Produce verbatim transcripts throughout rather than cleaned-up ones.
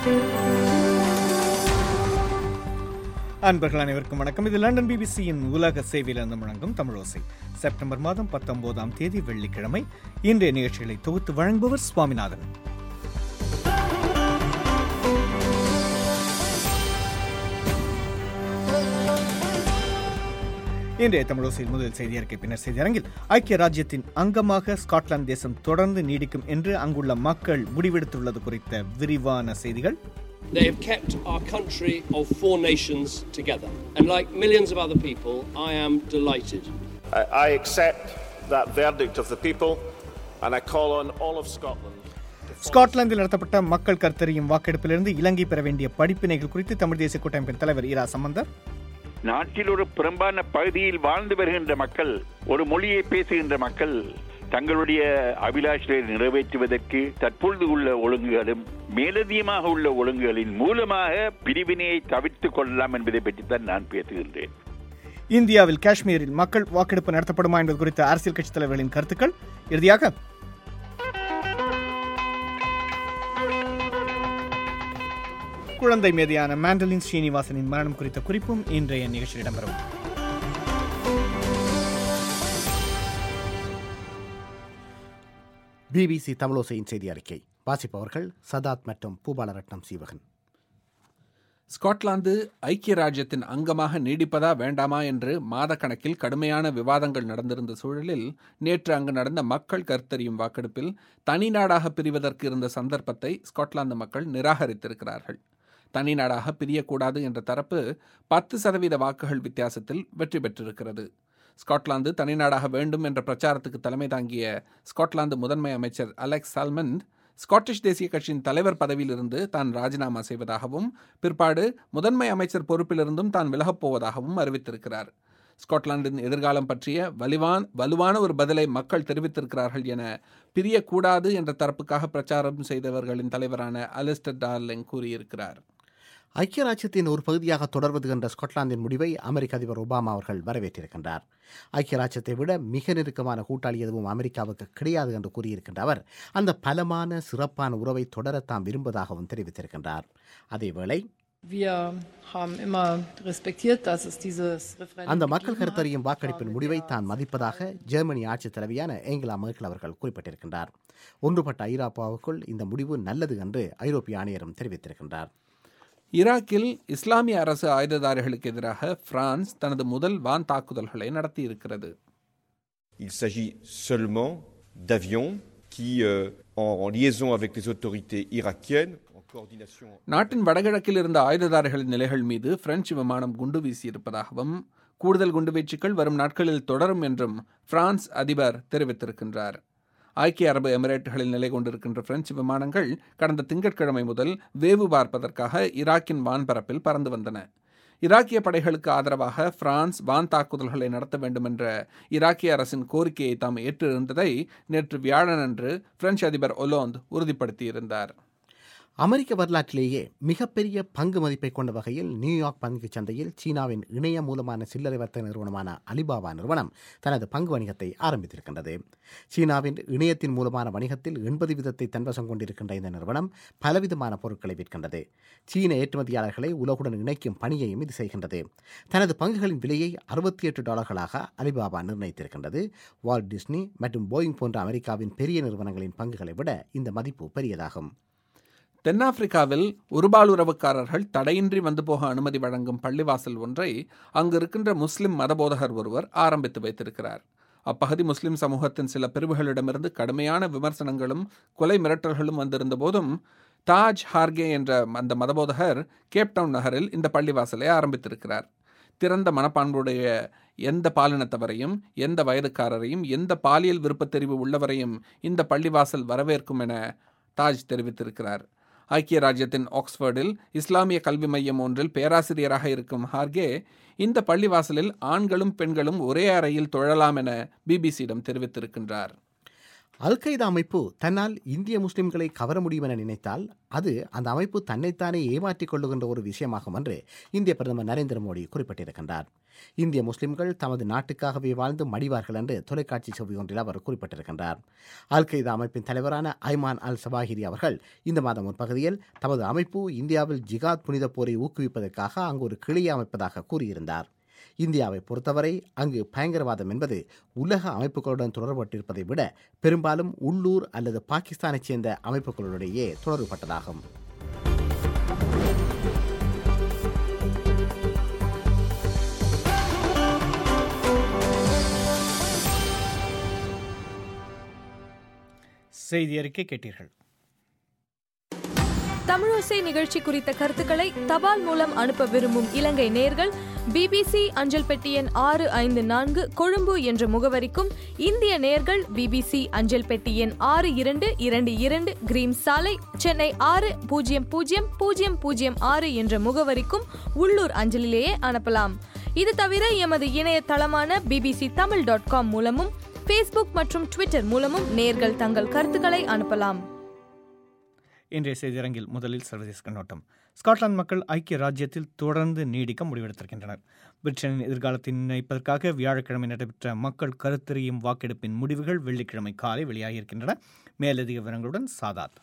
அன்பர்கள் அனைவருக்கும் வணக்கம். இது லண்டன் பிபிசியின் உலக சேவையிலிருந்து முழங்கும் தமிழோசை. செப்டம்பர் மாதம் பத்தொன்பதாம் தேதி வெள்ளிக்கிழமை. இன்றைய நிகழ்ச்சிகளை தொகுத்து வழங்குபவர் சுவாமிநாதன். இன்றைய தமிழோசையில் முதல் செய்தி அறிக்கை, பின்னர் செய்தி அரங்கில் ஐக்கிய ராஜ்யத்தின் அங்கமாக ஸ்காட்லாந்து தேசம் தொடர்ந்து நீடிக்கும் என்று அங்குள்ள மக்கள் முடிவெடுத்துள்ளது குறித்த விரிவான செய்திகள். They have kept our country of four nations together. And like millions of other people, I am delighted. I, I accept that verdict of the people and I call on all of Scotland. ஸ்காட்லாந்தில் நடத்தப்பட்ட மக்கள் கருத்தறியும் வாக்கெடுப்பிலிருந்து இலங்கை பெற வேண்டிய படிப்பினைகள் குறித்து தமிழ் தேசிய கூட்டமைப்பின் தலைவர் இரா சம்பந்தர், நாட்டில் ஒரு பெரும்பாலான பகுதியில் வாழ்ந்து வருகின்ற மக்கள், ஒரு மொழியை பேசுகின்ற மக்கள் தங்களுடைய அபிலாஷையை நிறைவேற்றுவதற்கு தற்பொழுது உள்ள ஒழுங்குகளும் மேலதிகமாக உள்ள ஒழுங்குகளின் மூலமாக பிரிவினையை தவிர்த்துக் கொள்ளலாம் என்பதை பற்றித்தான் நான் பேசுகின்றேன். இந்தியாவில் காஷ்மீரில் மக்கள் வாக்கெடுப்பு நடத்தப்படுமா என்பது குறித்த அரசியல் கட்சித் தலைவர்களின் கருத்துக்கள். இறுதியாக குழந்தை மேதையான மாண்டலின் ஸ்ரீனிவாசனின் மரணம் குறித்த குறிப்பும் இன்றைய நிகழ்ச்சியில் இடம்பெறும். பிபிசி தமிழோசையின் செய்தி அறிக்கை வாசிப்பவர்கள் சதாத் மற்றும் பூபாலரட்னம் சீவகன். ஸ்காட்லாந்து ஐக்கிய ராஜ்யத்தின் அங்கமாக நீடிப்பதா வேண்டாமா என்று மாதக்கணக்கில் கடுமையான விவாதங்கள் நடந்திருந்த சூழலில் நேற்று அங்கு நடந்த மக்கள் கருத்தறியும் வாக்கெடுப்பில் தனி நாடாக பிரிவதற்கு இருந்த சந்தர்ப்பத்தை ஸ்காட்லாந்து மக்கள் நிராகரித்திருக்கிறார்கள். தனி நாடாக பிரியக்கூடாது என்ற தரப்பு பத்து சதவீத வாக்குகள் வித்தியாசத்தில் வெற்றி பெற்றிருக்கிறது. ஸ்காட்லாந்து தனிநாடாக வேண்டும் என்ற பிரச்சாரத்துக்கு தலைமை தாங்கிய ஸ்காட்லாந்து முதன்மை அமைச்சர் அலெக்ஸ் சால்மண்ட் ஸ்காட்டிஷ் தேசிய கட்சியின் தலைவர் பதவியிலிருந்து தான் ராஜினாமா செய்வதாகவும் பிற்பாடு முதன்மை அமைச்சர் பொறுப்பிலிருந்தும் தான் விலகப் போவதாகவும் அறிவித்திருக்கிறார். ஸ்காட்லாந்தின் எதிர்காலம் பற்றிய வலிவான் வலுவான ஒரு பதிலை மக்கள் தெரிவித்திருக்கிறார்கள் என பிரியக்கூடாது என்ற தரப்புக்காக பிரச்சாரம் செய்தவர்களின் தலைவரான அலிஸ்டர் டார்லிங் கூறியிருக்கிறார். ஐக்கிய ராஜ்யத்தின் ஒரு பகுதியாக தொடர்வது என்ற ஸ்காட்லாந்தின் முடிவை அமெரிக்க அதிபர் ஒபாமா அவர்கள் வரவேற்றிருக்கின்றார். ஐக்கிய ராஜ்யத்தை விட மிக நெருக்கமான கூட்டாளி எதுவும் அமெரிக்காவுக்கு கிடையாது என்று கூறியிருக்கின்ற அவர் அந்த பலமான சிறப்பான உறவை தொடர தாம் விரும்புவதாகவும் தெரிவித்திருக்கின்றார். அதேவேளை அந்த மக்கள் கருத்தறியும் வாக்கெடுப்பின் முடிவை தான் மதிப்பதாக ஜெர்மனி ஆட்சித் தலைவியான ஏங்கலா மெர்க்கல் அவர்கள் குறிப்பிட்டிருக்கின்றார். ஒன்றுபட்ட ஐரோப்பாவுக்குள் இந்த முடிவு நல்லது என்று ஐரோப்பிய ஆணையரும் தெரிவித்திருக்கின்றார். ஈராக்கில் இஸ்லாமிய அரசு ஆயுததாரிகளுக்கு எதிராக பிரான்ஸ் தனது முதல் வான் தாக்குதல்களை நடத்தியிருக்கிறது. Il s'agit seulement d'avions qui en liaison avec les autorités irakiennes. நாட்டின் வடகிழக்கில் இருந்த ஆயுததாரிகளின் நிலைகள் மீது பிரெஞ்சு விமானம் குண்டு வீசியிருப்பதாகவும் கூடுதல் குண்டுவீச்சுக்கள் வரும் நாட்களில் தொடரும் என்றும் பிரான்ஸ் அதிபர் தெரிவித்திருக்கின்றார். ஐக்கிய அரபு எமிரேட்டுகளில் நிலை கொண்டிருக்கின்ற பிரெஞ்சு விமானங்கள் கடந்த திங்கட்கிழமை முதல் வேவு பார்ப்பதற்காக ஈராக்கின் வான்பரப்பில் பறந்து வந்தன. ஈராக்கிய படைகளுக்கு ஆதரவாக பிரான்ஸ் வான் தாக்குதல்களை நடத்த வேண்டும் என்ற ஈராக்கிய அரசின் கோரிக்கையை தாம் ஏற்றிருந்ததை நேற்று வியாழனன்று பிரெஞ்சு அதிபர் ஒலாந்து உறுதிப்படுத்தியிருந்தார். அமெரிக்க வரலாற்றிலேயே மிகப்பெரிய பங்கு மதிப்பை கொண்ட வகையில் நியூயார்க் பங்கு சந்தையில் சீனாவின் இணைய மூலமான சில்லறை வர்த்தக நிறுவனமான அலிபாபா நிறுவனம் தனது பங்கு வணிகத்தை ஆரம்பித்திருக்கின்றது. சீனாவின் இணையத்தின் மூலமான வணிகத்தில் எண்பது வீதத்தை தன்வசம் கொண்டிருக்கின்ற இந்த நிறுவனம் பலவிதமான பொருட்களை விற்கின்றது. சீன ஏற்றுமதியாளர்களை உலகுடன் இணைக்கும் பணியையும் இது செய்கின்றது. தனது பங்குகளின் விலையை அறுபத்தி எட்டு டாலர்களாக அலிபாபா நிர்ணயித்திருக்கின்றது. வால்ட் டிஸ்னி மற்றும் போயிங் போன்ற அமெரிக்காவின் பெரிய நிறுவனங்களின் பங்குகளை விட இந்த மதிப்பு பெரியதாகும். தென்னாப்பிரிக்காவில் ஒருபால் உறவுக்காரர்கள் தடையின்றி வந்து போக அனுமதி வழங்கும் பள்ளிவாசல் ஒன்றை அங்கு இருக்கின்ற முஸ்லிம் மதபோதகர் ஒருவர் ஆரம்பித்து வைத்திருக்கிறார். அப்பகுதி முஸ்லிம் சமூகத்தின் சில பிரிவுகளிடமிருந்து கடுமையான விமர்சனங்களும் கொலை மிரட்டல்களும் வந்திருந்த போதும் தாஜ் ஹார்கே என்ற அந்த மதபோதகர் கேப்டவுன் நகரில் இந்த பள்ளிவாசலை ஆரம்பித்திருக்கிறார். திறந்த மனப்பான்புடைய எந்த பாலினத்தவரையும், எந்த வயதுக்காரரையும், எந்த பாலியல் விருப்பத்தெரிவு உள்ளவரையும் இந்த பள்ளிவாசல் வரவேற்கும் என தாஜ் தெரிவித்திருக்கிறார். ஐக்கிய ராஜ்யத்தின் ஆக்ஸ்போர்டில் இஸ்லாமிய கல்வி மையம் ஒன்றில் பேராசிரியராக இருக்கும் ஹார்கே இந்த பள்ளிவாசலில் ஆண்களும் பெண்களும் ஒரே அறையில் தொழலாம் என பிபிசியிடம் தெரிவித்திருக்கின்றார். அல் கைதா அமைப்பு தன்னால் இந்திய முஸ்லிம்களை கவர முடியும் என நினைத்தால் அது அந்த அமைப்பு தன்னைத்தானே ஏமாற்றிக் கொள்ளுகின்ற ஒரு விஷயமாகும் என்று இந்திய பிரதமர் நரேந்திர மோடி குறிப்பிட்டிருக்கின்றார். இந்திய முஸ்லிம்கள் தமது நாட்டுக்காகவே வாழ்ந்து மடிவார்கள் என்று தொலைக்காட்சி செவி ஒன்றில் அவர் குறிப்பிட்டிருக்கின்றார். அல் கெய்தா அமைப்பின் தலைவரான ஐமான் அல் சவாஹிரி அவர்கள் இந்த மாதம் ஒரு பகுதியில் தமது அமைப்பு இந்தியாவில் ஜிகாத் புனித போரை ஊக்குவிப்பதற்காக அங்கு ஒரு கிளையை அமைப்பதாக கூறியிருந்தார். இந்தியாவை பொறுத்தவரை அங்கு பயங்கரவாதம் என்பது உலக அமைப்புகளுடன் தொடர்பட்டிருப்பதை விட பெரும்பாலும் உள்ளூர் அல்லது பாகிஸ்தானைச் சேர்ந்த அமைப்புகளுடையே தொடர்புபட்டதாகும். செய்தி அறிக்கை கேட்டீர்கள். தமிழோசை நிகழ்ச்சி குறித்த கருத்துக்களை தபால் மூலம் அனுப்ப விரும்பும் இலங்கை நேயர்கள் பிபிசி அஞ்சல் பெட்டி எண் ஆறு ஐந்து நான்கு கொழும்பு என்ற முகவரிக்கும், இந்திய நேயர்கள் பிபிசி அஞ்சல் பெட்டி எண் ஆறு இரண்டு இரண்டு இரண்டு கிரீம் சாலை, சென்னை ஆறு பூஜ்ஜியம் பூஜ்ஜியம் பூஜ்ஜியம் பூஜ்ஜியம் ஆறு என்ற முகவரிக்கும் உள்ளூர் அஞ்சலிலேயே அனுப்பலாம். இது தவிர எமது இணையதளமான பிபிசி தமிழ் டாட் காம் மூலமும் ஃபேஸ்புக் மற்றும் ட்விட்டர் மூலமும் நேயர்கள் தங்கள் கருத்துக்களை அனுப்பலாம். இன்றைய செய்தியரங்கில் முதலில் சர்வதேச கண்ணோட்டம். ஸ்காட்லாந்து மக்கள் ஐக்கிய ராஜ்யத்தில் தொடர்ந்து நீடிக்க முடிவெடுத்திருக்கின்றனர். பிரிட்டனின் எதிர்காலத்தை நிர்ணயிப்பதற்காக வியாழக்கிழமை நடைபெற்ற மக்கள் கருத்தறியும் வாக்கெடுப்பின் முடிவுகள் வெள்ளிக்கிழமை காலை வெளியாகியிருக்கின்றன. மேலதிக விவரங்களுடன் சாதாத்.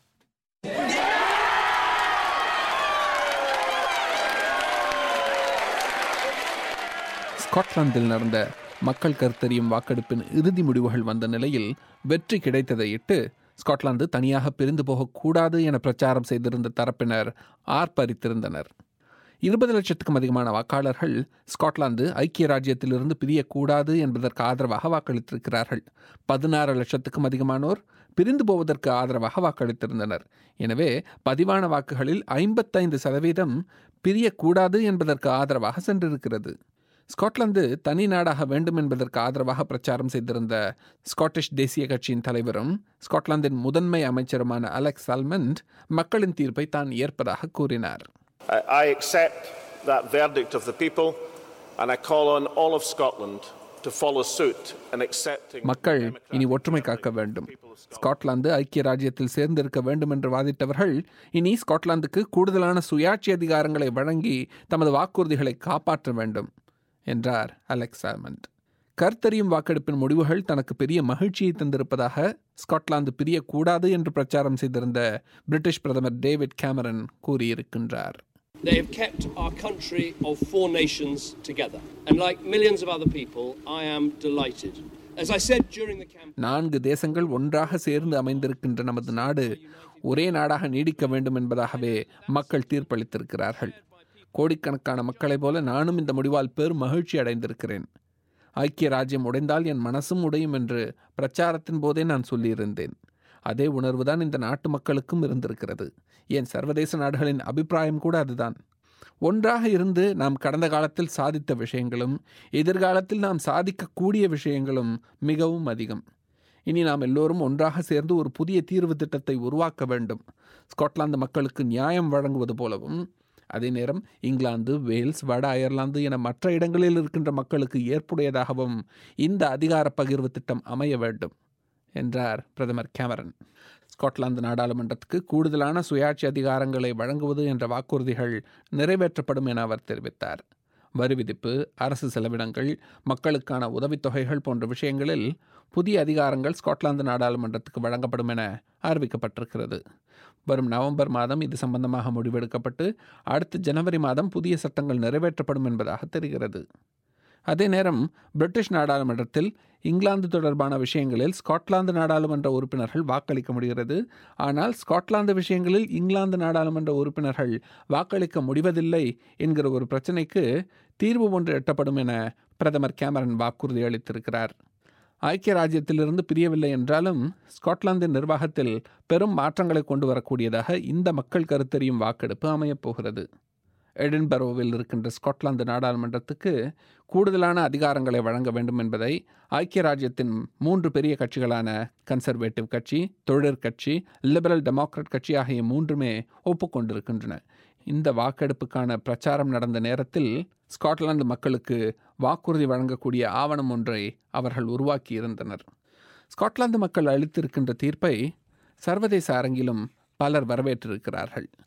ஸ்காட்லாந்தில் நடந்த மக்கள் கருத்தறியும் வாக்கெடுப்பின் இறுதி முடிவுகள் வந்த நிலையில் வெற்றி கிடைத்ததையிட்டு ஸ்காட்லாந்து தனியாக பிரிந்து போகக்கூடாது என பிரச்சாரம் செய்திருந்த தரப்பினர் ஆர்ப்பரித்திருந்தனர். இருபது லட்சத்துக்கும் அதிகமான வாக்காளர்கள் ஸ்காட்லாந்து ஐக்கிய ராஜ்யத்திலிருந்து பிரியக்கூடாது என்பதற்கு ஆதரவாக வாக்களித்திருக்கிறார்கள். பதினாறு லட்சத்துக்கும் அதிகமானோர் பிரிந்து போவதற்கு ஆதரவாக வாக்களித்திருந்தனர். எனவே பதிவான வாக்குகளில் ஐம்பத்தைந்து சதவீதம் பிரியக்கூடாது என்பதற்கு ஆதரவாக சென்றிருக்கிறது. ஸ்காட்லாந்து தனி நாடாக வேண்டும் என்பதற்கு ஆதரவாக பிரச்சாரம் செய்திருந்த ஸ்காட்டிஷ் தேசிய கட்சியின் தலைவரும் ஸ்காட்லாந்தின் முதன்மை அமைச்சருமான அலெக்ஸ் சால்மண்ட் மக்களின் தீர்ப்பை தான் ஏற்பதாக கூறினார். I accept that verdict of the people and I call on all of Scotland to follow suit in accepting. மக்கள் இனி ஒற்றுமை காக்க வேண்டும். ஸ்காட்லாந்து ஐக்கிய ராஜ்யத்தில் சேர்ந்திருக்க வேண்டும் என்று வாதிட்டவர்கள் இனி ஸ்காட்லாந்துக்கு கூடுதலான சுயாட்சி அதிகாரங்களை வழங்கி தமது வாக்குறுதிகளை காப்பாற்ற வேண்டும் என்றார் அலெக்ஸ் சால்மண்ட். கருத்தறியும் வாக்கெடுப்பின் முடிவுகள் தனக்கு பெரிய மகிழ்ச்சியை தந்திருப்பதாக ஸ்காட்லாந்து பிரியக்கூடாது என்று பிரச்சாரம் செய்திருந்த பிரிட்டிஷ் பிரதமர் டேவிட் கேமரன் கூறியிருக்கின்றார். They have kept our country of four nations together. And like millions of other people, I am delighted. As I said during the campaign, நான்கு தேசங்கள் ஒன்றாக சேர்ந்து அமைந்திருக்கின்ற நமது நாடு ஒரே நாடாக நீடிக்க வேண்டும் என்பதாகவே மக்கள் தீர்ப்பளித்திருக்கிறார்கள். கோடிக்கணக்கான மக்களைப் போல நானும் இந்த முடிவால் பெரும் மகிழ்ச்சி அடைந்திருக்கிறேன். ஐக்கிய ராஜ்யம் உடைந்தால் என் மனசும் உடையும் என்று பிரச்சாரத்தின் போதே நான் சொல்லியிருந்தேன். அதே உணர்வுதான் இந்த நாட்டு மக்களுக்கும் இருந்திருக்கிறது. ஏன் சர்வதேச நாடுகளின் அபிப்பிராயம் கூட அதுதான். ஒன்றாக இருந்து நாம் கடந்த காலத்தில் சாதித்த விஷயங்களும் எதிர்காலத்தில் நாம் சாதிக்கக்கூடிய விஷயங்களும் மிகவும் அதிகம். இனி நாம் எல்லோரும் ஒன்றாக சேர்ந்து ஒரு புதிய தீர்வு திட்டத்தை உருவாக்க வேண்டும். ஸ்காட்லாந்து மக்களுக்கு நியாயம் வழங்குவது போலவும், அதே நேரம் இங்கிலாந்து, வேல்ஸ், வட அயர்லாந்து என மற்ற இடங்களில் இருக்கின்ற மக்களுக்கு ஏற்புடையதாகவும் இந்த அதிகார பகிர்வு திட்டம் அமைய வேண்டும் என்றார் பிரதமர் கேமரன். ஸ்காட்லாந்து நாடாளுமன்றத்துக்கு கூடுதலான சுயாட்சி அதிகாரங்களை வழங்குவது என்ற வாக்குறுதிகள் நிறைவேற்றப்படும் என அவர் தெரிவித்தார். வரி விதிப்பு, அரசு செலவினங்கள், மக்களுக்கான உதவித்தொகைகள் போன்ற விஷயங்களில் புதிய அதிகாரங்கள் ஸ்காட்லாந்து நாடாளுமன்றத்துக்கு வழங்கப்படும் என அறிவிக்கப்பட்டிருக்கிறது. வரும் நவம்பர் மாதம் இது சம்பந்தமாக முடிவெடுக்கப்பட்டு அடுத்த ஜனவரி மாதம் புதிய சட்டங்கள் நிறைவேற்றப்படும் என்பதாக தெரிகிறது. அதே நேரம் பிரிட்டிஷ் நாடாளுமன்றத்தில் இங்கிலாந்து தொடர்பான விஷயங்களில் ஸ்காட்லாந்து நாடாளுமன்ற உறுப்பினர்கள் வாக்களிக்க முடிகிறது. ஆனால் ஸ்காட்லாந்து விஷயங்களில் இங்கிலாந்து நாடாளுமன்ற உறுப்பினர்கள் வாக்களிக்க முடிவதில்லை என்கிற ஒரு பிரச்சினைக்கு தீர்வு ஒன்று எட்டப்படும் என பிரதமர் கேமரன் வாக்குறுதி அளித்திருக்கிறார். ஐக்கிய ராஜ்யத்திலிருந்து பிரியவில்லை என்றாலும் ஸ்காட்லாந்தின் நிர்வாகத்தில் பெரும் மாற்றங்களை கொண்டு வரக்கூடியதாக இந்த மக்கள் கருத்தறியும் வாக்கெடுப்பு அமையப்போகிறது. எடின்பரோவில் இருக்கின்ற ஸ்காட்லாந்து நாடாளுமன்றத்துக்கு கூடுதலான அதிகாரங்களை வழங்க வேண்டும் என்பதை ஐக்கிய ராஜ்யத்தின் மூன்று பெரிய கட்சிகளான கன்சர்வேட்டிவ் கட்சி, தொழிற்கட்சி, லிபரல் டெமோக்ராட் கட்சி ஆகிய மூன்றுமே ஒப்புக்கொண்டிருக்கின்றன. இந்த வாக்கெடுப்புக்கான பிரச்சாரம் நடந்த நேரத்தில் ஸ்காட்லாந்து மக்களுக்கு வாக்குறுதி வழங்கக்கூடிய ஆவணம் ஒன்றை அவர்கள் உருவாக்கி இருந்தனர். ஸ்காட்லாந்து மக்கள் அளித்திருக்கின்ற தீர்ப்பை சர்வதேச அரங்கிலும் பலர் வரவேற்றிருக்கிறார்கள்.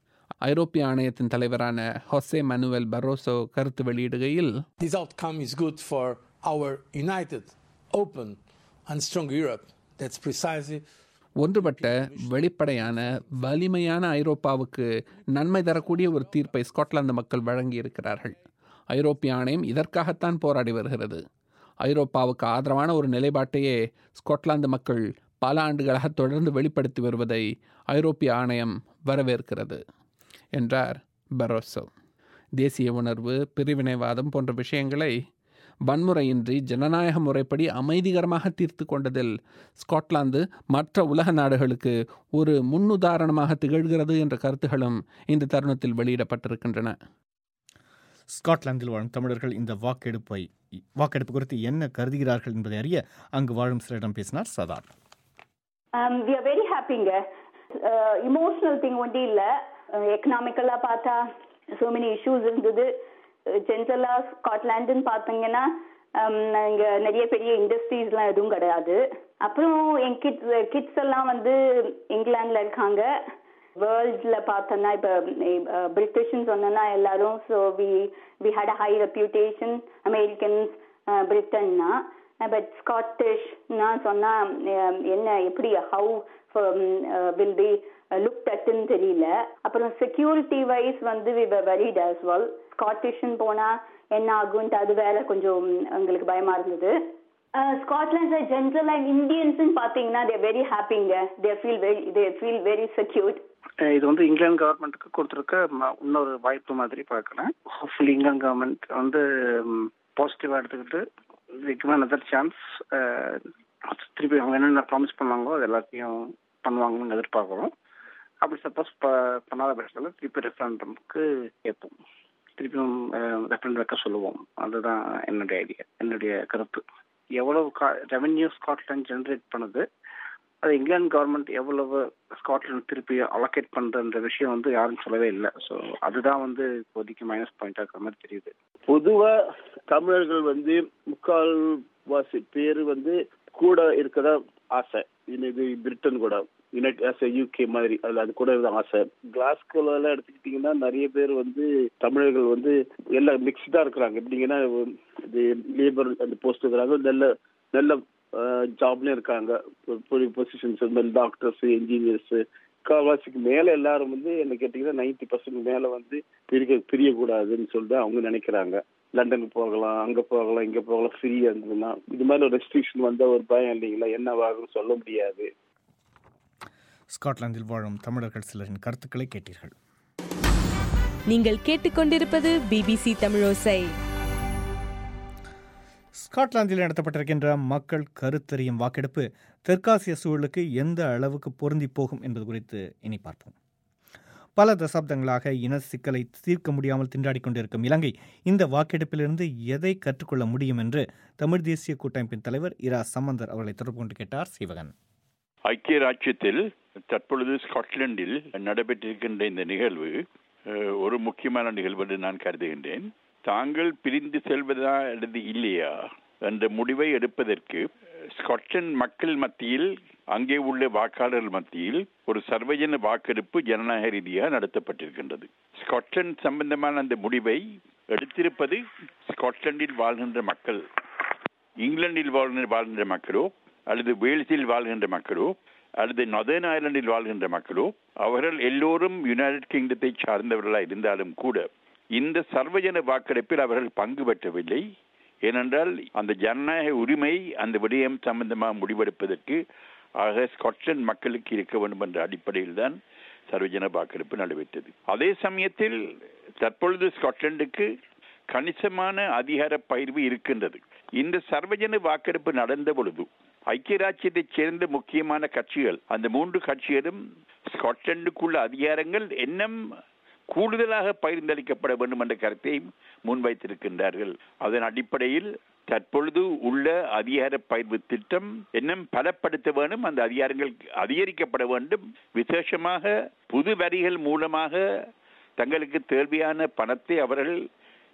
ஐரோப்பிய ஆணையத்தின் தலைவரான ஹொசே மனுவல் பரோசோ கருத்து வெளியிடுகையில், This outcome is good for our united, open and strong Europe. That's precisely ஒன்றுபட்ட வெளிப்படையான வலிமையான ஐரோப்பாவுக்கு நன்மை தரக்கூடிய ஒரு தீர்ப்பை ஸ்காட்லாந்து மக்கள் வழங்கியிருக்கிறார்கள். ஐரோப்பிய ஆணையம் இதற்காகத்தான் போராடி வருகிறது. ஐரோப்பாவுக்கு ஆதரவான ஒரு நிலைப்பாட்டையே ஸ்காட்லாந்து மக்கள் பல ஆண்டுகளாக தொடர்ந்து வெளிப்படுத்தி வருவதை ஐரோப்பிய ஆணையம் வரவேற்கிறது என்றார் பரோசோ. தேசிய உணர்வு, பிரிவினைவாதம் போன்ற விஷயங்களை வன்முறையின்றி ஜனநாயக முறைப்படி அமைதிகரமாக தீர்த்து கொண்டதில் ஸ்காட்லாந்து மற்ற உலக நாடுகளுக்கு ஒரு முன்னுதாரணமாக திகழ்கிறது என்ற கருத்துகளும் இந்த தருணத்தில் வெளியிடப்பட்டிருக்கின்றன. ஸ்காட்லாந்தில் வாழும் தமிழர்கள் இந்த வாக்கெடுப்பை வாக்கெடுப்பு குறித்து என்ன கருதுகிறார்கள் என்பதை அறிய அங்கு வாழும் சிலரிடம் பேசினார் சதார். வி ஆர் வெரி ஹாப்பிங்க. இமோஷனல் திங் ஒண்டி இல்லை. எக்கனாமிக்கலாக பார்த்தா ஸோ மெனி இஷ்யூஸ் இருந்தது. ஜென்ரலாக ஸ்காட்லாண்டுன்னு பார்த்தீங்கன்னா இங்கே நிறைய பெரிய இண்டஸ்ட்ரீஸ்லாம் எதுவும் கிடையாது. அப்புறம் என் கிட்ஸ் கிட்ஸ் எல்லாம் வந்து இங்கிலாண்டில் இருக்காங்க. வேர்ல்ட்ல பார்த்தோன்னா இப்போ பிரிட்டிஷ்ன்னு சொன்னோன்னா எல்லாரும் so we we had a high reputation Americans பிரிட்டன்னா. பட் ஸ்காட்டிஷ்னா சொன்னால் என்ன எப்படி ஹவு வில் பி லுக் அட்னு தெரியல. அப்புறம் செக்யூரிட்டி வைஸ் வந்து we were worried as well. ஸ்காட்டிஷ்ன்னு போனால் என்ன ஆகுன்ட்டு அது வேற கொஞ்சம் எங்களுக்கு பயமாக இருந்தது. ஸ்காட்லாண்டில் ஜென்ரலாக இந்தியன்ஸ்ன்னு பார்த்தீங்கன்னா தே வெரி ஹாப்பிங்க. They feel very they feel very secured. இது வந்து இங்கிலாந்து கவர்மெண்ட்டுக்கு கொடுத்துருக்க இன்னொரு வாய்ப்பு மாதிரி பார்க்கலாம். ஹோப்ஃபுல்லி இங்கிலாந்து கவர்மெண்ட் வந்து பாசிட்டிவாக எடுத்துக்கிட்டு கிவன் அனதர் சான்ஸ், திருப்பி அவங்க என்னென்ன ப்ராமிஸ் பண்ணாங்களோ அது எல்லாத்தையும் பண்ணுவாங்கன்னு எதிர்பார்க்குறோம். அப்படி சப்போஸ் ப பண்ணாத பட்சத்தில் திருப்பி ரெஃபரண்டமுக்கு ஏற்போம், திருப்பியும் ரெஃபரண்ட் வைக்க சொல்லுவோம். அதுதான் என்னுடைய ஐடியா, என்னுடைய கருத்து. எவ்வளவு கா ரெவென்யூ ஸ்காட்லாந்து ஜென்ரேட் பண்ணுது, அது இங்கிலாந்து கவர்மெண்ட் எவ்வளவு ஸ்காட்லாந்து திருப்பி அலோகேட் பண்ணுறன்ற விஷயம் வந்து யாரும் சொல்லவே இல்லை. ஸோ அதுதான் வந்து இப்போதைக்கு மைனஸ் பாயிண்டாக இருக்கிற மாதிரி தெரியுது. பொதுவாக தமிழர்கள் வந்து முக்கால்வாசி பேர் வந்து கூட இருக்கதா ஆசை. இது பிரிட்டன் கூட யுனைட் யூகே மாதிரி அதில் அது கூட ஆசை. கிளாஸ்கோல எடுத்துக்கிட்டிங்கன்னா நிறைய பேர் வந்து தமிழர்கள் வந்து எல்லாம் மிக்ஸ்டாக இருக்கிறாங்க. எப்படிங்கன்னா இது லேபர் அந்த போஸ்ட் இருக்கிறாங்க, நல்ல நல்ல ஜாப்லேயும் இருக்காங்க, பொசிஷன்ஸ், டாக்டர்ஸ், இன்ஜினியர்ஸ். கால்வாசிக்கு மேலே எல்லாரும் வந்து என்ன கேட்டிங்கன்னா நைன்டி பர்சன்ட் மேலே வந்து பிரிக்க பிரியக்கூடாதுன்னு சொல்லிட்டு அவங்க நினைக்கிறாங்க. லண்டனுக்கு போகலாம், அங்கே போகலாம், இங்கே போகலாம், ஃப்ரீயாக இருந்ததுன்னா. இது மாதிரி ஒரு ரெஸ்ட்ரிக்ஷன் வந்தால் ஒரு பயம் இல்லைங்களா, என்னவாகுன்னு சொல்ல முடியாது. ஸ்காட்லாந்தில் வாழும் தமிழர்கள் சிலரின் கருத்துக்களை கேட்டீர்கள். நீங்கள் கேட்டுக்கொண்டிருப்பது பிபிசி தமிழோசை. ஸ்காட்லாந்தில் நடத்தப்பட்டிருக்கின்ற மக்கள் கருத்தறியும் வாக்கெடுப்பு தெற்காசிய சூழலுக்கு எந்த அளவுக்கு பொருந்தி போகும் என்பது குறித்து இனி பார்ப்போம். பல தசாப்தங்களாக இன சிக்கலை தீர்க்க முடியாமல் திண்டாடி கொண்டிருக்கும் இலங்கை இந்த வாக்கெடுப்பிலிருந்து எதை கற்றுக்கொள்ள முடியும் என்று தமிழ் தேசிய கூட்டமைப்பின் தலைவர் இரா சம்பந்தர் அவர்களை தொடர்பு கொண்டு கேட்டார் சிவகன். ஐக்கிய ராஜ்யத்தில் தற்பொழுது ஸ்காட்லாந்தில் நடைபெற்றிருக்கின்ற இந்த நிகழ்வு ஒரு முக்கியமான நிகழ்வு என்று நான் கருதுகின்றேன். தாங்கள் பிரிந்து செல்வதா அல்லது இல்லையா என்ற முடிவை எடுப்பதற்கு ஸ்காட்லாந்து மக்கள் மத்தியில், அங்கே உள்ள வாக்காளர்கள் மத்தியில் ஒரு சர்வஜன வாக்கெடுப்பு ஜனநாயக ரீதியாக நடத்தப்பட்டிருக்கின்றது. ஸ்காட்லாந்து சம்பந்தமான அந்த முடிவை எடுத்திருப்பது ஸ்காட்லாந்தில் வாழ்கின்ற மக்கள். இங்கிலாந்தில் வாழ்கின்ற வாழ்கின்ற மக்களோ அல்லது வேல்ஸில் வாழ்கின்ற மக்களோ அல்லது நார்தர்ன் ஐலண்டில் வாழ்கின்ற மக்களோ அவர்கள் எல்லோரும் யுனைடெட் கிங்டத்தை சார்ந்தவர்களாக இருந்தாலும் கூட இந்த சர்வஜன வாக்கெடுப்பில் அவர்கள் பங்கு பெற்றவில்லை. ஏனென்றால் அந்த ஜனநாயக உரிமை அந்த விடயம் சம்பந்தமாக முடிவெடுப்பதற்கு ஆக ஸ்காட்லாந்து மக்களுக்கு இருக்க வேண்டும் என்ற அடிப்படையில் தான் சர்வஜன வாக்கெடுப்பு நடைபெற்றது. அதே சமயத்தில் தற்பொழுது ஸ்காட்லாந்துக்கு கணிசமான அதிகார பகிர்வு இருக்கின்றது. இந்த சர்வஜன வாக்கெடுப்பு நடந்த பொழுது ஐக்கிய ராஜ்யத்தைச் சேர்ந்த முக்கியமான கட்சிகள், அந்த மூன்று கட்சிகளும் ஸ்காட்லாந்துக்குள்ள அதிகாரங்கள் இன்னும் கூடுதலாக பகிர்ந்தளிக்கப்பட வேண்டும் என்ற கருத்தை முன்வைத்திருக்கின்றார்கள். அதன் அடிப்படையில் தற்பொழுது உள்ள அதிகார பகிர்வு திட்டம் இன்னும் பலப்படுத்த வேண்டும், அந்த அதிகாரங்கள் அதிகரிக்கப்பட வேண்டும். விசேஷமாக புது வரிகள் மூலமாக தங்களுக்கு தேவையான பணத்தை அவர்கள்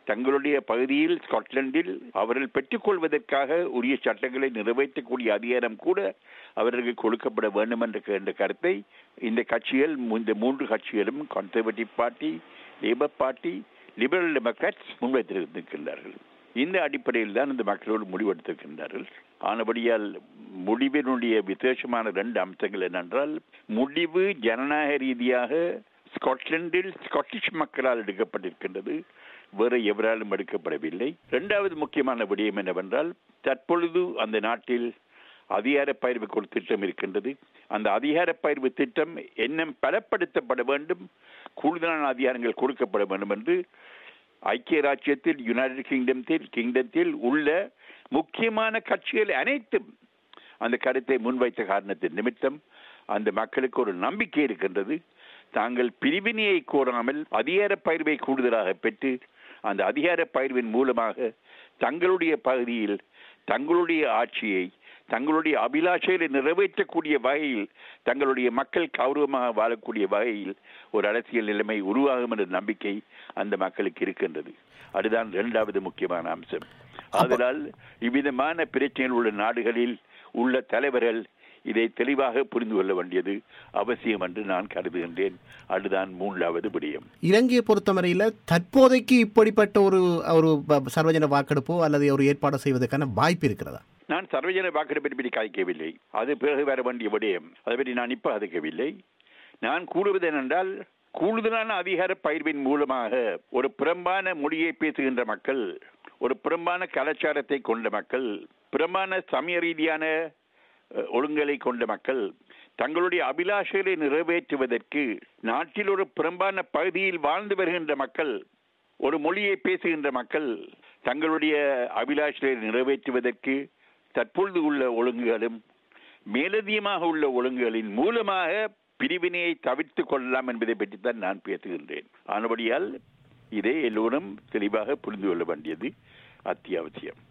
தங்களுடைய பகுதியில் ஸ்காட்லாந்தில் அவர்கள் பெற்றுக்கொள்வதற்காக உரிய சட்டங்களை நிறைவேற்றக்கூடிய அதிகாரம் கூட அவர்களுக்கு கொடுக்கப்பட வேண்டும் என்ற கருத்தை இந்த கட்சிகள், இந்த மூன்று கட்சிகளும், conservative party, labour party, liberal democrats முன்வைத்திருக்கின்றார்கள். இந்த அடிப்படையில் தான் இந்த மக்களோடு முடிவெடுத்திருக்கின்றார்கள். ஆனபடியால் முடிவினுடைய விசேஷமான இரண்டு அம்சங்கள் என்னென்றால், முடிவு ஜனநாயக ரீதியாக ஸ்காட்லாந்தில் ஸ்காட்டிஷ் மக்களால் எடுக்கப்பட்டிருக்கின்றது, வேறு எவராலும் எடுக்கப்படவில்லை. இரண்டாவது முக்கியமான விடயம் என்னவென்றால், தற்பொழுது அந்த நாட்டில் அதிகார பயிர்வு திட்டம் இருக்கின்றது. அந்த அதிகார பயிர்வு திட்டம் இன்னும் பலப்படுத்தப்பட வேண்டும், கூடுதலான அதிகாரங்கள் கொடுக்கப்பட வேண்டும் என்று ஐக்கிய ராஜ்யத்தில், யுனைடெட் கிங்டத்தில் கிங்டத்தில் உள்ள முக்கியமான கட்சிகள் அனைத்தும் அந்த கருத்தை முன்வைத்த காரணத்தின் நிமித்தம் அந்த மக்களுக்கு ஒரு நம்பிக்கை இருக்கின்றது. தாங்கள் பிரிவினையை கோராமல் அதிகார பயிர்வை கூடுதலாக பெற்று அந்த அதிகார பயிர்வின் மூலமாக தங்களுடைய பகுதியில் தங்களுடைய ஆட்சியை, தங்களுடைய அபிலாஷைகளை நிறைவேற்றக்கூடிய வகையில், தங்களுடைய மக்கள் கௌரவமாக வாழக்கூடிய வகையில் ஒரு அரசியல் நிலைமை உருவாகும் என்ற நம்பிக்கை அந்த மக்களுக்கு இருக்கின்றது. அதுதான் இரண்டாவது முக்கியமான அம்சம். அதனால் இவ்விதமான பிரச்சனைகள் உள்ள நாடுகளில் உள்ள தலைவர்கள் இதை தெளிவாக புரிந்து கொள்ள வேண்டியது அவசியம் என்று நான் கருதுகின்றேன். அதுதான் மூன்றாவது விடயம். இலங்கையை பொறுத்தவரையில் தற்போதைக்கு இப்படிப்பட்ட ஒரு ஒரு சர்வஜன வாக்கெடுப்போ அல்லது ஒரு ஏற்பாடு செய்வதற்கான வாய்ப்பு இருக்கிறதா? நான் சர்வஜன வாக்கெடுப்பை பற்றி கதைக்கவில்லை, அது பிறகு வர வேண்டிய விடயம், அதை பற்றி நான் இப்ப கதைக்கவில்லை. நான் கூறுவது என்னென்றால், கூடுதலான அதிகார பயிர்வின் மூலமாக ஒரு புறம்பான மொழியை பேசுகின்ற மக்கள், ஒரு புறம்பான கலாச்சாரத்தை கொண்ட மக்கள், புறம்பான சமய ரீதியான ஒழுங்கலை கொண்ட மக்கள் தங்களுடைய அபிலாஷைகளை நிறைவேற்றுவதற்கு நாட்டில் ஒரு புறம்பான பகுதியில் வாழ்ந்து வருகின்ற மக்கள், ஒரு மொழியை பேசுகின்ற மக்கள் தங்களுடைய அபிலாஷைகளை நிறைவேற்றுவதற்கு தற்பொழுது உள்ள ஒழுங்குகளும் மேலதிகமாக உள்ள ஒழுங்குகளின் மூலமாக பிரிவினையை தவிர்த்து கொள்ளலாம் என்பதை பற்றித்தான் நான் பேசுகின்றேன். ஆனபடியால் இதை எல்லோரும் தெளிவாக புரிந்து கொள்ள வேண்டியது அத்தியாவசியம்.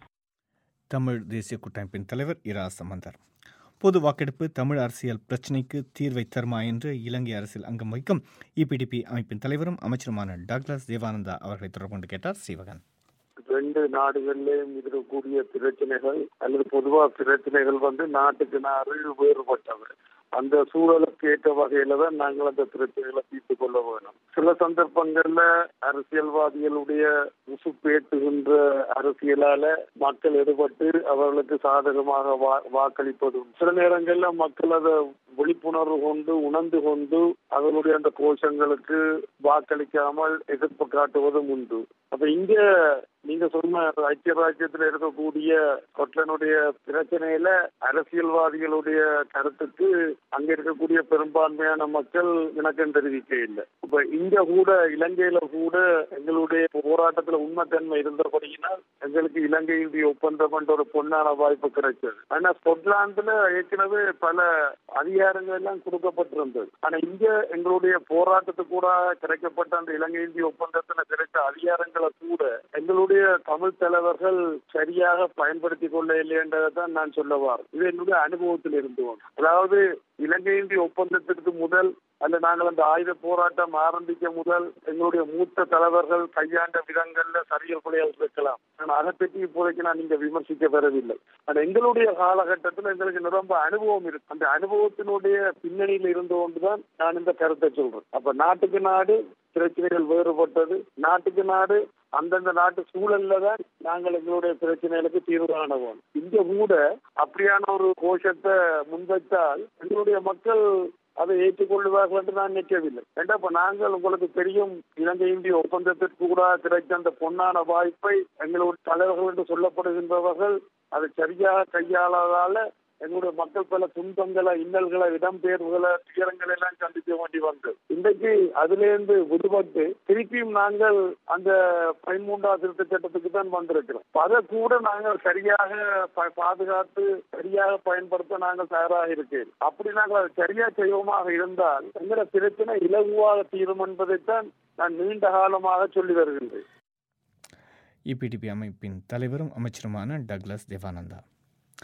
தமிழ் தேசிய கூட்டமைப்பின் தலைவர் இரா சம்பந்தர். பொது வாக்கெடுப்பு தமிழ் அரசியல் பிரச்சினைக்கு தீர்வை தருமா என்று இலங்கை அரசியல் அங்கம் வகிக்கும் இபிடிபி அமைப்பின் தலைவரும் அமைச்சருமான டாக்லஸ் தேவானந்தா அவர்களை தொடர்பு கொண்டு கேட்டார் சீவகன். ரெண்டு நாடுகளிலேயும் இருக்கக்கூடிய பிரச்சனைகள் அல்லது பொதுவா பிரச்சனைகள் வந்து நாட்டுக்கு நாடு வேறுபட்டவை. அந்த சூழலுக்கு ஏற்ற வகையில தான் நாங்கள் அந்த பிரச்சனைகளை தீர்த்து கொள்ள வேணும். சில சந்தர்ப்பங்கள்ல அரசியல்வாதிகளுடைய உசுப்பேட்டுகின்ற அரசியலால மக்கள் எடுபட்டு அவர்களுக்கு சாதகமாக வா வாக்களிப்பதும், சில நேரங்கள்ல மக்கள் அதை விழிப்புணர்வு கொண்டு உணர்ந்து கொண்டு அவர்களுடைய அந்த கோஷங்களுக்கு வாக்களிக்காமல் எதிர்ப்பு காட்டுவதும் உண்டு. அப்ப இங்க நீங்க சொன்ன ஐக்கிய ராஜ்யத்தில் இருக்கக்கூடிய ஸ்காட்லாந்துடைய பிரச்சனையில அரசியல்வாதிகளுடைய கருத்துக்கு அங்க இருக்கக்கூடிய பெரும்பான்மையான மக்கள் இணக்கம் தெரிவிக்க இல்லை. இப்ப இங்க கூட இலங்கையில கூட எங்களுடைய போராட்டத்துல உண்மைத்தன்மை இருந்தபடியினால் எங்களுக்கு இலங்கை இந்திய ஒப்பந்தம் என்ற ஒரு பொன்னான வாய்ப்பு கிடைச்சது. ஆனா ஸ்காட்லாந்துல ஏற்கனவே பல அதிகாரங்கள் எல்லாம் கொடுக்கப்பட்டிருந்தது. ஆனா இங்க எங்களுடைய போராட்டத்துக்கு கூட கிடைக்கப்பட்ட அந்த இலங்கை இந்திய ஒப்பந்தத்துல கிடைத்த அதிகாரங்களை கூட எங்களுடைய தமிழ் தலைவர்கள் சரியாக பயன்படுத்தி கொள்ள இல்லை என்றதான் நான் சொல்லவார். இது என்னுடைய அனுபவத்தில் இருந்து. அதாவது இலங்கை இந்திய ஒப்பந்தத்திற்கு முதல் அல்ல நாங்கள் அந்த ஆயுத போராட்டம் ஆரம்பிக்க முதல் எங்களுடைய மூத்த தலைவர்கள் கையாண்ட விதங்கள்ல சரியல் பிழைகள் இருக்கலாம். ஆனால் அதை பற்றி இப்போதைக்கு நான் இங்க விமர்சிக்க பெறவில்லை. ஆனால் எங்களுடைய காலகட்டத்தில் எங்களுக்கு ரொம்ப அனுபவம் இருக்கு. அந்த அனுபவத்தினுடைய பின்னணியில் இருந்து கொண்டுதான் நான் இந்த கருத்தை சொல்றேன். அப்ப நாட்டுக்கு நாடு பிரச்சனைகள் வேறுபட்டது. நாட்டுக்கு நாடு அந்தந்த நாட்டு சூழல்ல தான் நாங்கள் எங்களுடைய பிரச்சனைகளுக்கு தீர்வு காணுவோம். இங்க கூட அப்படியான ஒரு கோஷத்தை முன்வைத்தால் எங்களுடைய மக்கள் அதை ஏற்றுக்கொள்வார்கள் என்று நான் நினைக்கவில்லை. ஏண்டா இப்ப நாங்கள் உங்களுக்கு தெரியும், இலங்கை இந்திய ஒப்பந்தத்திற்கு கூட கிடைத்த அந்த பொன்னான வாய்ப்பை எங்களுடைய தலைவர்கள் என்று சொல்லப்படுகின்றவர்கள் அதை சரியாக கையாளாதால எங்களுடைய மக்கள் பல துன்பங்களை, இன்னல்களை, இடம்பெயர்வுகளை, துயரங்களை எல்லாம் சந்திக்க வேண்டி வந்தது. இன்றைக்கு அதிலிருந்து விடுபட்டு திருப்பியும் நாங்கள் அந்த பதிமூன்றாவது திருத்த சட்டத்துக்கு தான் வந்திருக்கிறோம். அதை கூட நாங்கள் சரியாக பாதுகாத்து சரியாக பயன்படுத்த நாங்கள் தயாராக இருக்கிறோம். அப்படி நாங்கள் அதை சரியா செய்வோமாக இருந்தால் எங்களோட பிரச்சனை இலகுவாக தீரும் என்பதைத்தான் நான் நீண்ட காலமாக சொல்லி வருகின்றேன். இபிடிபி அமைப்பின் தலைவரும் அமைச்சருமான டக்ளஸ் தேவானந்தா.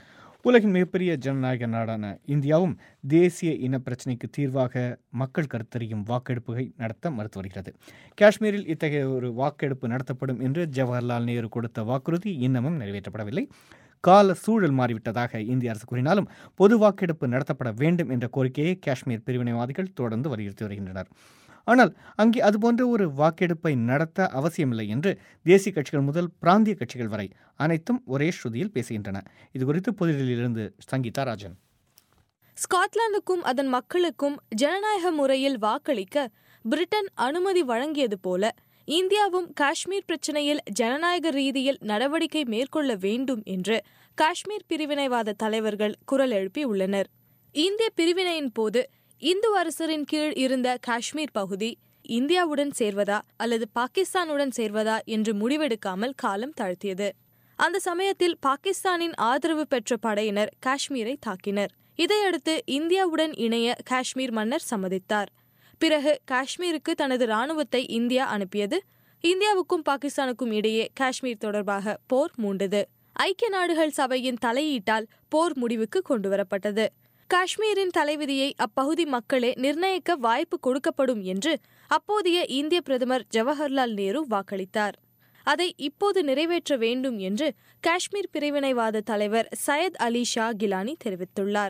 உலகின் மிகப்பெரிய ஜனநாயக நாடான இந்தியாவும் தேசிய இன பிரச்சினைக்கு தீர்வாக மக்கள் கருத்தறியும் வாக்கெடுப்புகளை நடத்த மறுத்து வருகிறது. காஷ்மீரில் இத்தகைய ஒரு வாக்கெடுப்பு நடத்தப்படும் என்று ஜவஹர்லால் நேரு கொடுத்த வாக்குறுதி இன்னமும் நிறைவேற்றப்படவில்லை. கால சூழல் மாறிவிட்டதாக இந்திய அரசு கூறினாலும் பொது வாக்கெடுப்பு நடத்தப்பட வேண்டும் என்ற கோரிக்கையை காஷ்மீர் பிரிவினைவாதிகள் தொடர்ந்து வலியுறுத்தி வருகின்றனர். ஆனால் அங்கே அதுபோன்ற ஒரு வாக்கெடுப்பை நடத்த அவசியமில்லை என்று தேசிய கட்சிகள் முதல் பிராந்திய கட்சிகள் வரை அனைத்தும் ஒரே ஸ்ருதியில் பேசுகின்றன. இதுகுறித்து புதுதில்லியிலிருந்து சங்கீதா ராஜன். ஸ்காட்லாந்துக்கும் அதன் மக்களுக்கும் ஜனநாயக முறையில் வாக்களிக்க பிரிட்டன் அனுமதி வழங்கியது போல இந்தியாவும் காஷ்மீர் பிரச்சினையில் ஜனநாயக ரீதியில் நடவடிக்கை மேற்கொள்ள வேண்டும் என்று காஷ்மீர் பிரிவினைவாத தலைவர்கள் குரல் எழுப்பி உள்ளனர். இந்திய பிரிவினையின் போது இந்து அரசரின் கீழ் இருந்த காஷ்மீர் பகுதி இந்தியாவுடன் சேர்வதா அல்லது பாகிஸ்தானுடன் சேர்வதா என்று முடிவெடுக்காமல் காலம் தாழ்த்தியது. அந்த சமயத்தில் பாகிஸ்தானின் ஆதரவு பெற்ற படையினர் காஷ்மீரை தாக்கினர். இதையடுத்து இந்தியாவுடன் இணைய காஷ்மீர் மன்னர் சம்மதித்தார். பிறகு காஷ்மீருக்கு தனது இராணுவத்தை இந்தியா அனுப்பியது. இந்தியாவுக்கும் பாகிஸ்தானுக்கும் இடையே காஷ்மீர் தொடர்பாக போர் மூண்டது. ஐக்கிய நாடுகள் சபையின் தலையீட்டால் போர் முடிவுக்கு கொண்டுவரப்பட்டது. காஷ்மீரின் தலைவிதியை அப்பகுதி மக்களே நிர்ணயிக்க வாய்ப்பு கொடுக்கப்படும் என்று அப்போதைய இந்திய பிரதமர் ஜவஹர்லால் நேரு வாக்களித்தார். அதை இப்போது நிறைவேற்ற வேண்டும் என்று காஷ்மீர் பிரிவினைவாத தலைவர் சையத் அலி ஷா கிலானி தெரிவித்துள்ளார்.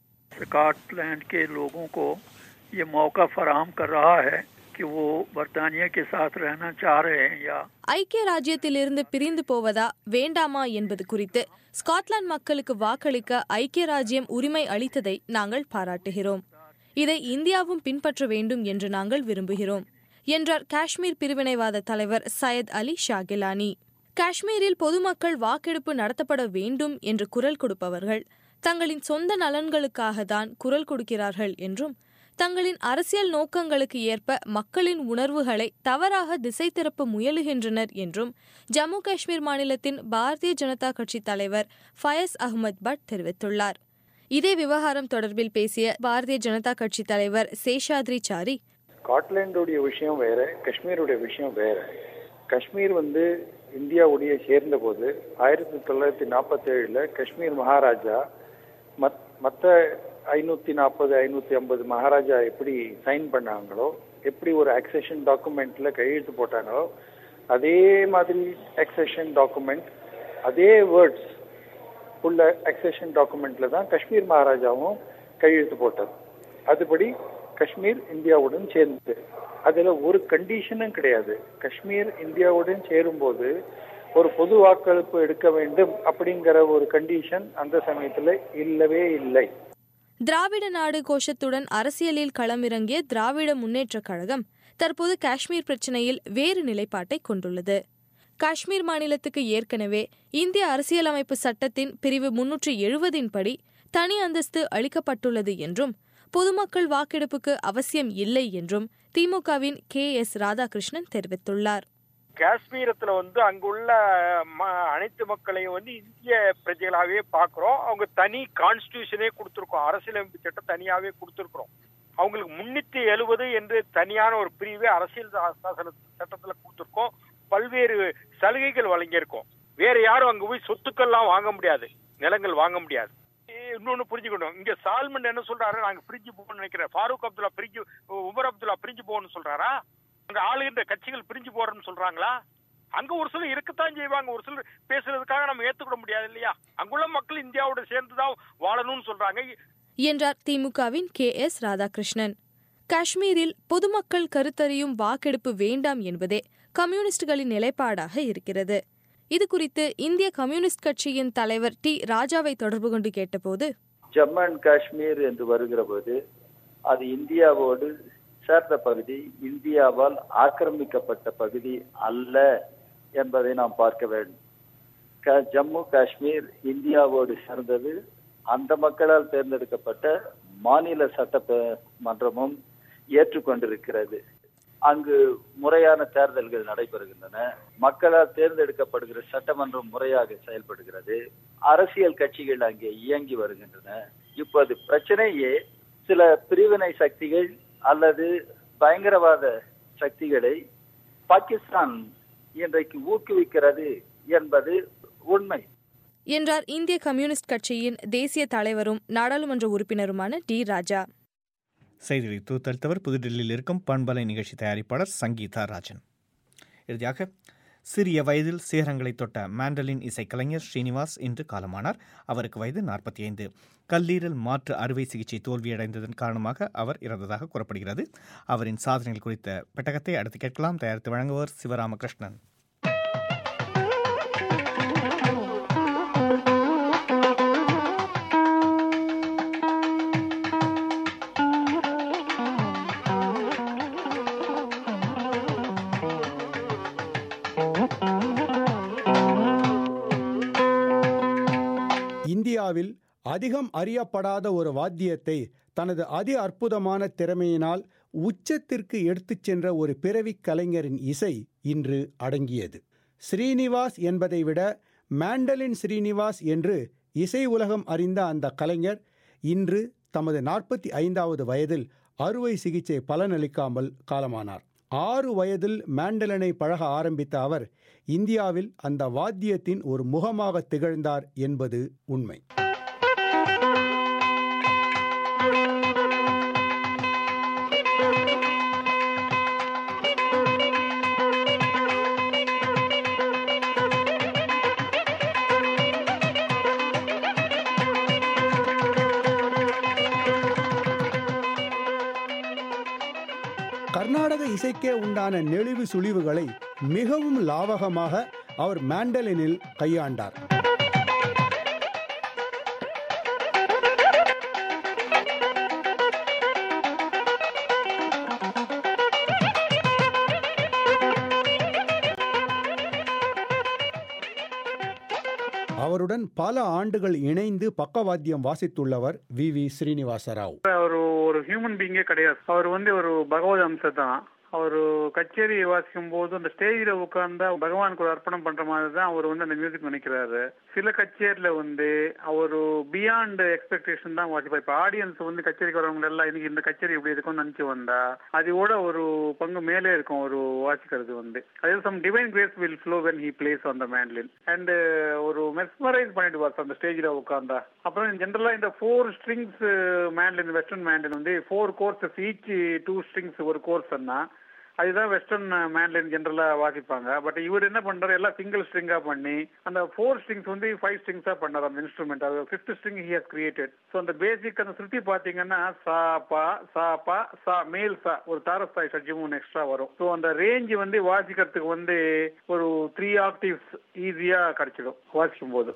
स्कॉटलैंड के लोगों को ये मौका फराहम कर रहा है कि वो बर्तानिया के साथ रहना चाह रहे हैं या ஐக்கிய ராஜ்யத்திலிருந்து பிரிந்து போவதா வேண்டாமா என்பது குறித்து ஸ்காட்லாந்து மக்களுக்கு வாக்களிக்க ஐக்கிய ராஜ்யம் உரிமை அளித்ததை நாங்கள் பாராட்டுகிறோம். இதை இந்தியாவும் பின்பற்ற வேண்டும் என்று நாங்கள் விரும்புகிறோம் என்றார் காஷ்மீர் பிரிவினைவாத தலைவர் சையத் அலி ஷா கிலானி. காஷ்மீரில் பொதுமக்கள் வாக்கெடுப்பு நடத்தப்பட வேண்டும் என்று குரல் கொடுப்பவர்கள் தங்களின் சொந்த நலன்களுக்காக தான் குரல் கொடுக்கிறார்கள் என்றும் தங்களின் அரசியல் நோக்கங்களுக்கு ஏற்ப மக்களின் உணர்வுகளை தவறாக திசை திருப்ப முயலுகின்றனர் என்றும் ஜம்மு காஷ்மீர் மாநிலத்தின் பாரதிய ஜனதா கட்சி தலைவர் ஃபயஸ் அஹ்மத் பட் தெரிவித்துள்ளார். இதே விவகாரம் தொடர்பில் பேசிய பாரதிய ஜனதா கட்சி தலைவர் சேஷாத்ரி சாரி, ஸ்காட்லாண்டுடைய விஷயம் வேற, காஷ்மீருடைய விஷயம் வேற. காஷ்மீர் வந்து இந்தியாவுடைய சேர்ந்த போது ஆயிரத்தி தொள்ளாயிரத்தி நாற்பத்தி ஏழுல காஷ்மீர் மகாராஜா மற்ற ஐநூத்தி நாற்பது ஐநூத்தி ஐம்பது மகாராஜா எப்படி சைன் பண்ணாங்களோ, எப்படி ஒரு அக்செஷன் டாக்குமெண்ட்ல கையெழுத்து போட்டாங்களோ, அதே மாதிரி அக்செஷன் டாக்குமெண்ட், அதே வேர்ட்ஸ் உள்ள அக்செஷன் டாக்குமெண்ட்ல தான் காஷ்மீர் மகாராஜாவும் கையெழுத்து போட்டார். அதுபடி காஷ்மீர் இந்தியாவுடன் சேர்ந்தது. அதுல ஒரு கண்டிஷனும் கிடையாது. காஷ்மீர் இந்தியாவுடன் சேரும்போது ஒரு பொது வாக்கெடுப்பு எடுக்க வேண்டும் அப்படிங்கிற ஒரு கண்டிஷன் அந்த சமயத்துல இல்லவே இல்லை. திராவிட நாடு கோஷத்துடன் அரசியலில் களமிறங்கிய திராவிட முன்னேற்றக் கழகம் தற்போது காஷ்மீர் பிரச்சினையில் வேறு நிலைப்பாட்டை கொண்டுள்ளது. காஷ்மீர் மாநிலத்துக்கு ஏற்கனவே இந்திய அரசியலமைப்பு சட்டத்தின் பிரிவு முன்னூற்றி எழுபதின் படி தனி அந்தஸ்து அளிக்கப்பட்டுள்ளது என்றும் பொதுமக்கள் வாக்கெடுப்புக்கு அவசியம் இல்லை என்றும் திமுகவின் கே எஸ் ராதாகிருஷ்ணன் தெரிவித்துள்ளார். காஷ்மீரத்துல வந்து அங்குள்ள அனைத்து மக்களையும் வந்து இந்திய பிரஜைகளாகவே பாக்குறோம். அவங்க தனி கான்ஸ்டிடியூஷனே கொடுத்திருக்கோம், அரசியலமைப்பு சட்டம் தனியாவே கொடுத்திருக்கிறோம். அவங்களுக்கு முன்னூத்தி எழுபது என்று தனியான ஒரு பிரிவே அரசியல் சட்டத்துல கொடுத்திருக்கோம். பல்வேறு சலுகைகள் வழங்கியிருக்கோம். வேற யாரும் அங்க போய் சொத்துக்கள்லாம் வாங்க முடியாது, நிலங்கள் வாங்க முடியாது. இன்னொன்னு புரிஞ்சுக்கணும், இங்க சால்மன் என்ன சொல்றாரு, நாங்க பிரிஞ்சு போகணும்னு நினைக்கிறேன். ஃபாரூக் அப்துல்லா பிரிஞ்சு, உமர் அப்துல்லா பிரிஞ்சு போகணும்னு சொல்றாரா? அங்க ஆளுகின்ற கட்சிகள் பிரிஞ்சு போறன்னு சொல்றாங்களா? அங்க ஒரு சிலர் இருக்கத்தான் செய்வாங்க, ஒரு சிலர் பேசுறதுக்காக நம்ம ஏத்துக்கிட முடியாது இல்லையா? அங்குள்ள மக்கள் இந்தியாவோட சேர்ந்துதான் வாழணும்னு சொல்றாங்க என்றார் திமுகவின் கே எஸ் ராதாகிருஷ்ணன். காஷ்மீரில் பொதுமக்கள் கருத்தறியும் வாக்கெடுப்பு வேண்டாம் என்பதே கம்யூனிஸ்டுகளின் நிலைப்பாடாக இருக்கிறது. இது குறித்து இந்திய கம்யூனிஸ்ட் கட்சியின் தலைவர் டி ராஜாவை தொடர்பு கொண்டு கேட்டபோது, ஜம்மு அண்ட் காஷ்மீர் என்று வருகிற போது அது இந்தியாவோடு சேர்ந்த பகுதி, இந்தியாவால் ஆக்கிரமிக்கப்பட்ட பகுதி அல்ல என்பதை நாம் பார்க்க வேண்டும். ஜம்மு காஷ்மீர் இந்தியாவோடு சேர்ந்தது. அந்த மக்களால் தேர்ந்தெடுக்கப்பட்ட மாநில சட்ட மன்றமும் ஏற்றுக்கொண்டிருக்கிறது. அங்கு முறையான தேர்தல்கள் நடைபெறுகின்றன. மக்களால் தேர்ந்தெடுக்கப்படுகிற சட்டமன்றம் முறையாக செயல்படுகிறது. அரசியல் கட்சிகள் அங்கே இயங்கி வருகின்றன. இப்போது பிரச்சனையே சில பிரிவினை சக்திகள் அல்லது பயங்கரவாத சக்திகளை பாகிஸ்தான் இன்றைக்கு ஊக்குவிக்கிறது என்பது உண்மை. என்றார் இந்திய கம்யூனிஸ்ட் கட்சியின் தேசிய தலைவரும் நாடாளுமன்ற உறுப்பினருமான டி ராஜா. செய்திகளை தூத்தளித்தவர் புதுடில்லியில் இருக்கும் பண்பலை நிகழ்ச்சி தயாரிப்பாளர் சங்கீதா ராஜன். இறுதியாக, சிறிய வயதில் சிகரங்களை தொட்ட மாண்டலின் இசைக்கலைஞர் ஸ்ரீனிவாஸ் இன்று காலமானார். அவருக்கு வயது நாற்பத்தி ஐந்து. கல்லீரல் மாற்று அறுவை சிகிச்சை தோல்வியடைந்ததன் காரணமாக அவர் இறந்ததாக கூறப்படுகிறது. அவரின் சாதனைகள் குறித்த பெட்டகத்தை அடுத்து கேட்கலாம். தயாரித்து வழங்குவர் சிவராமகிருஷ்ணன். இந்தியாவில் அதிகம் அறியப்படாத ஒரு வாத்தியத்தை தனது அதி அற்புதமான திறமையினால் உச்சத்திற்கு எடுத்துச் சென்ற ஒரு பிறவி கலைஞரின் இசை இன்று அடங்கியது. ஸ்ரீனிவாஸ் என்பதை விட மாண்டலின் ஸ்ரீனிவாஸ் என்று இசை உலகம் அறிந்த அந்த கலைஞர் இன்று தமது நாற்பத்தி ஐந்தாவது வயதில் அறுவை சிகிச்சை பலனளிக்காமல் காலமானார். ஆறு வயதில் மாண்டலினை பழக ஆரம்பித்த அவர் இந்தியாவில் அந்த வாத்தியத்தின் ஒரு முகமாக திகழ்ந்தார் என்பது உண்மை. கர்நாடக இசைக்கே உண்டான நெளிவு சுழிவுகளை மிகவும் லாவகமாக அவர் மாண்டலினில் கையாண்டார். அவருடன் பல ஆண்டுகள் இணைந்து பக்கவாத்தியம் வாசித்துள்ளவர் வி வி ஸ்ரீனிவாசராவ். அவர் ஒரு ஹியூமன் பீயிங்கே கிடையாது. அவர் வந்து ஒரு பகவத் அம்சம் தான். அவர் கச்சேரி வாசிக்கும் போது அந்த ஸ்டேஜில் உட்கார்ந்தா பகவானுக்கு ஒரு அர்ப்பணம் பண்ற மாதிரி தான் அவர் வந்து அந்த மியூசிக் நினைக்கிறாரு. சில கச்சேரியில வந்து அவர் பியாண்ட் எக்ஸ்பெக்டேஷன் தான் வாசிப்பார். இப்போ ஆடியன்ஸ் வந்து கச்சேரிக்கு வரவங்க எல்லாம் இன்னைக்கு இந்த கச்சேரி இப்படி இருக்கும்னு நினைச்சு வந்தா அதோட ஒரு பங்கு மேலே இருக்கும் ஒரு வாசிக்கிறது வந்து. அதாவது some divine grace will flow when he plays on the mandolin and ஒரு மெஸ்மரைஸ் பண்ணிட்டு வார் அந்த ஸ்டேஜில் உட்கார்ந்தா. அப்புறம் ஜென்ரலா இந்த four strings mandolin western mandolin வந்து four courses each two strings ஒரு கோர்ஸ் அண்ணா அதுதான் வெஸ்டர்ன் மேண்ட்லின் ஜென்ரலா வாசிப்பாங்க. பட் இவர் என்ன பண்றாரு, எல்லாம் சிங்கிள் ஸ்ட்ரிங்கா பண்ணி அந்த ஃபோர் ஸ்ட்ரிங்ஸ் வந்து ஃபைவ் ஸ்ட்ரிங்ஸா பண்ணார் அந்த இன்ஸ்ட்ருமெண்ட். அது fifth string he has created. So அந்த பேசிக் அந்த ஸ்ருதி பாத்தீங்கன்னா சா பா சா பா சா மேல் சா ஒரு தாரஸ்தாய் சஜ்ஜமும் எக்ஸ்ட்ரா வரும். ஸோ அந்த ரேஞ்ச் வந்து வாசிக்கிறதுக்கு வந்து ஒரு த்ரீ ஆக்டிவ்ஸ் ஈஸியா கிடைச்சிடும் வாசிக்கும் போது.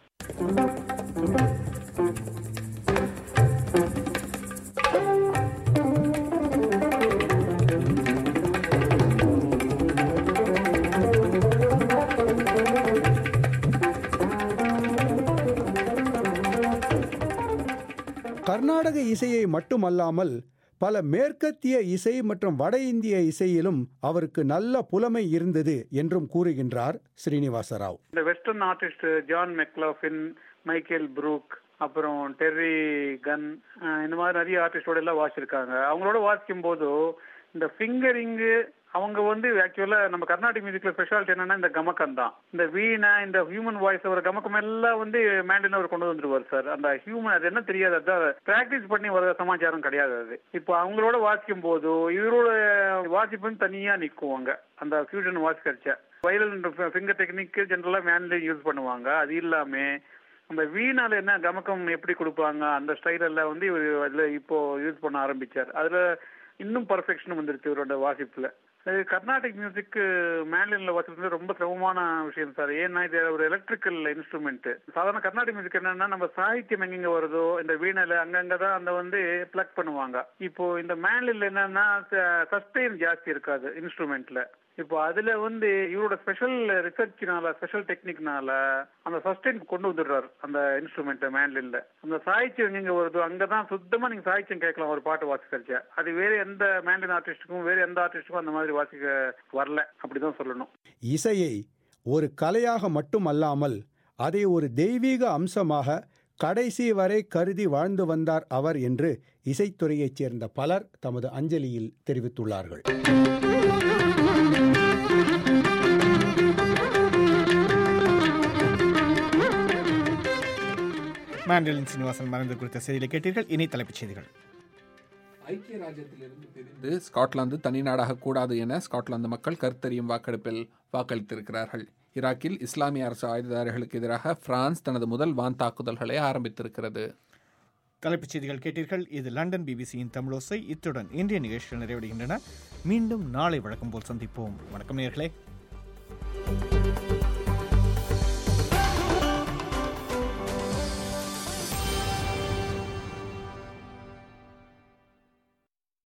கர்நாடக இசையை மட்டுமல்லாமல் பல மேற்கத்திய இசை மற்றும் வட இந்திய இசையிலும் அவருக்கு நல்ல புலமை இருந்தது என்றும் கூறுகின்றார் ஸ்ரீனிவாசராவ். இந்த western artist John McLaughlin, Michael Brook, அப்புறம் டெர்ரி கன், இந்த மாதிரி நிறைய ஆர்டிஸ்டோட எல்லாம் வாசிச்சிருக்காங்க. அவங்களோட வாசிக்கும் போது இந்த ஃபிங்கரிங்கு அவங்க வந்து ஆக்சுவலா நம்ம கர்நாடிக் மியூசிக்ல ஸ்பெஷாலிட்டி என்னன்னா இந்த கமக்கம் தான். இந்த வீணை இந்த ஹியூமன் வாய்ஸ் ஒரு கமக்கம் எல்லாம் வந்து மேண்டில் அவர் கொண்டு வந்துருவார் சார். அந்த ஹியூமன் அது என்ன தெரியாது, அதான் பிராக்டிஸ் பண்ணி வர சமாச்சாரம் கிடையாது அது. இப்போ அவங்களோட வாசிக்கும் போது இவரோட வாசிப்பு தனியா நிற்குவாங்க. அந்த ஃபியூஷன் வாசிக்கிறச்ச வயலின் ஃபிங்கர் டெக்னிக் ஜென்ரலா மேண்டில் யூஸ் பண்ணுவாங்க. அது இல்லாம அந்த வீணால என்ன கமக்கம் எப்படி கொடுப்பாங்க அந்த ஸ்டைல் எல்லாம் வந்து இவர் அதுல இப்போ யூஸ் பண்ண ஆரம்பிச்சார். அதுல இன்னும் பர்ஃபெக்ஷன் வந்துருச்சு இவரோட வாசிப்புல. கர்நாடிக் மியூசிக் மேண்ட்லின்ல வாசிக்கிறது ரொம்ப சிரமமான விஷயம் சார். ஏன்னா இது ஒரு எலக்ட்ரிக்கல் இன்ஸ்ட்ருமெண்ட். சாதாரண கர்நாடிக் மியூசிக் என்னன்னா நம்ம சாகித்யம் எங்கெங்க வருதோ இந்த வீணையில அங்கங்கதான் அந்த வந்து பிளக் பண்ணுவாங்க. இப்போ இந்த மேண்ட்லின்ல என்னன்னா சஸ்டெயின் ஜாஸ்தி இருக்காது இன்ஸ்ட்ருமெண்ட்ல. இப்போ அதுல வந்து இவரோட ஸ்பெஷல் ரிசர்ச்னால ஸ்பெஷல் டெக்னிக்னால அந்த சஸ்டெயின் கொண்டு வந்துடுறாரு அந்த இன்ஸ்ட்ருமெண்ட் மேண்ட்லின்ல. அந்த சாகித்யம் எங்க வருதோ அங்கதான் சுத்தமா நீங்க சாகித்யம் கேட்கலாம் ஒரு பாட்டு வாசிக்கிறச்ச. அது வேற எந்த மேண்ட்லின் ஆர்டிஸ்டுக்கும் வேற எந்த ஆர்டிஸ்டுக்கும் அந்த மாதிரி வாசிக்க வரல, அப்படிதான் சொல்லணும். இசையை ஒரு கலையாக மட்டுமல்லாமல் அதை ஒரு தெய்வீக அம்சமாக கடைசி வரை கருதி வாழ்ந்து வந்தார் அவர் என்று இசைத்துறையைச் சேர்ந்த பலர் தமது அஞ்சலியில் தெரிவித்துள்ளார்கள். மாண்டலின் சீனிவாசன் மறைந்து குறித்த செய்திகளை கேட்டீர்கள். இனி தலைப்புச் செய்திகள். ஐக்கிய ராஜ்யத்திலிருந்து பிரிந்து ஸ்காட்லாந்து தனிநாடாக கூடாது என ஸ்காட்லாந்து மக்கள் கருத்தறியும் வாக்கெடுப்பில் வாக்களித்திருக்கிறார்கள். ஈராக்கில் இஸ்லாமிய அரசு ஆயுததாரிகளுக்கு எதிராக பிரான்ஸ் தனது முதல் வான் தாக்குதல்களை ஆரம்பித்திருக்கிறது. தலைப்புச் செய்திகள் கேட்டீர்கள். இது லண்டன் பிபிசியின் தமிழோசை. இத்துடன் இன்றைய நிகழ்ச்சிகள் நிறைவடைகின்றன. மீண்டும் நாளை வழக்கம் போல் சந்திப்போம். வணக்கம் நேயர்களே.